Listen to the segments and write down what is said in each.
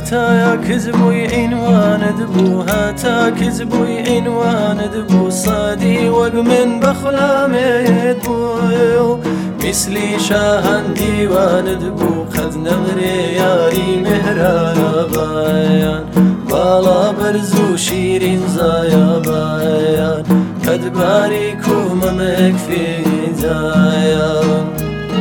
هاتا كذبوي عنوان دبو هاتا كذبوي عنوان دبو صادي وقمن بخلامي دبو مثلي شاهن ديوان دبو قد نغري ياري مهرا بايان بالا برزو شيرين زايا بايان قد باريكو ممك في زايان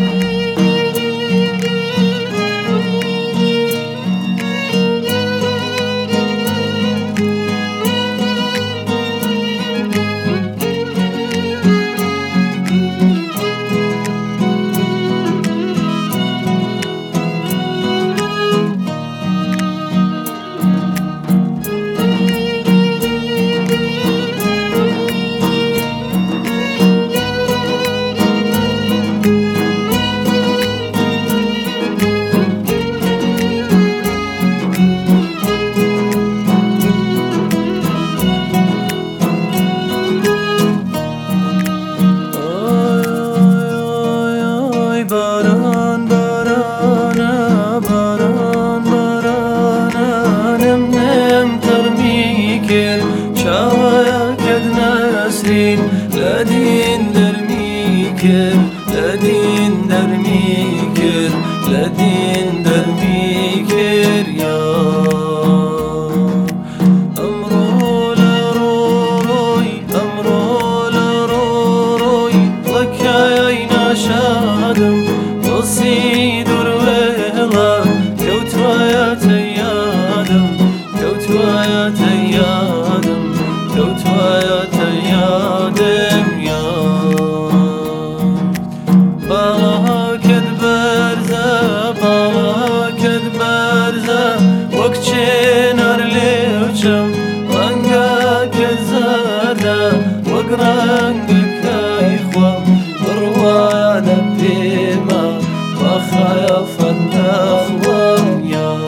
لدين درميكر لدين درميكر لدين درميكر يا أمرو لروي أمرو لروي لك يا شادم وصي درويلا كوتوا يا تيادم كوتوا يا تيادم كوتوا يا تيادم وقرانك يخوى بروانا بما وخايف النخوة يا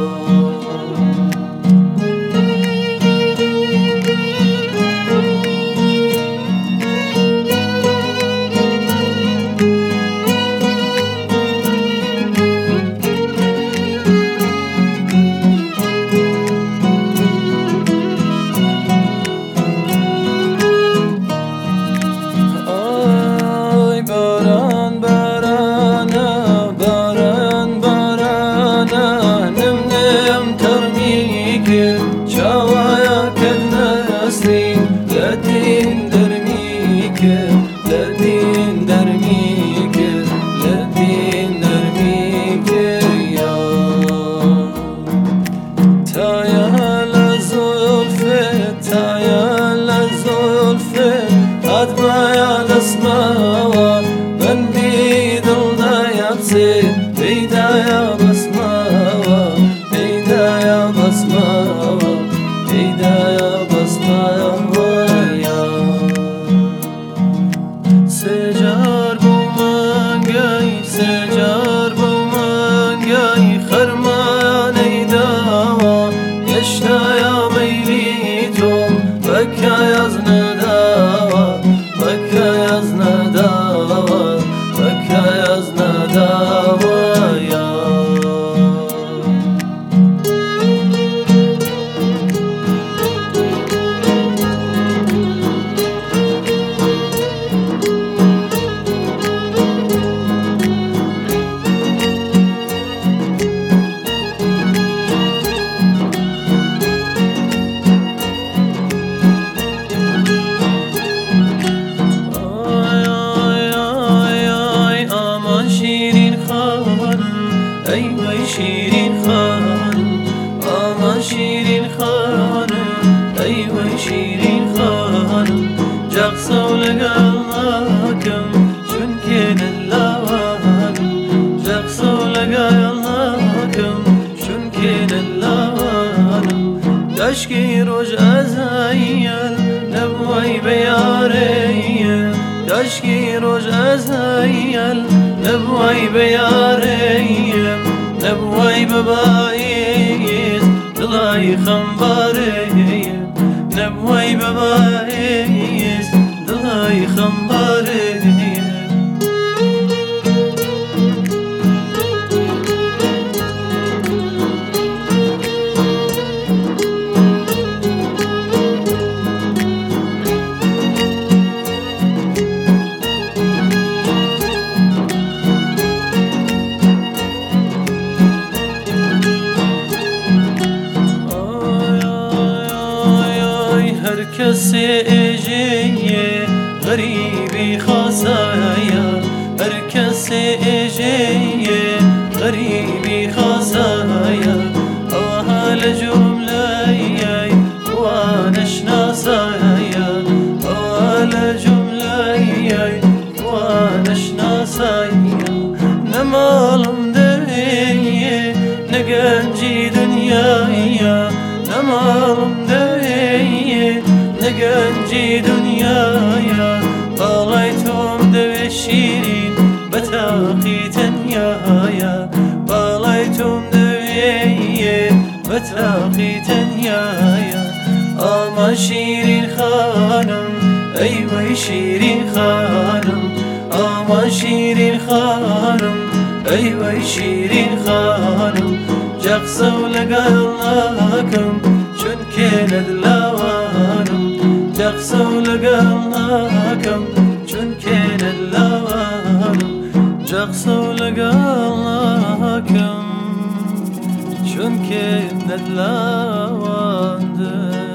شوايا كالنسرين لدين درميكر لدين درميكر لدين درميكر يا تايا لزولفة تايا لزولفة أدمايا لسماوة من بيدل دا يبسي بيدايا بسماوة بيدايا بسماوة بيدايا بسماوة يا سجار بومانجاي سجار بومانجاي خرماني داوا يشتايا ميليتو بكا يزنا داوا بكا يزنا داوا بكا يزنا داوا يا أيوة شيرين خان أما شيرين خان أيوة شيرين خان جاقصة ولقاكم شن كين اللوان جاقصة ولقاكم شن كين اللوان داشكي روج أزايل نبوي بياري داشكي روج أزايل نبوي بياري نبوي ببايز دلاي خمباري نبوي ببايز دلاي خمباري غريبي خاصايا هركس اجيه غريبي خاصايا اوهال جملة وانا شناسايا اوهال جملة وانا شناسايا نمالم دهيه نقنجي دنيايا نمالم دهيه نقنجي دنيايا طاليتهم دوي شيرين بتاقي تنيايا طاليتهم دوي بتاقي تنيايا آما شيرين خانم أيوة شيرين خانم آما شيرين خانم أيوة شيرين خانم جقصو لقلناكم چونکه ندلاوانم جقصو لقلناكم چونکه ندلاوانم جقصو لقلناكم چونکه ندلاوانم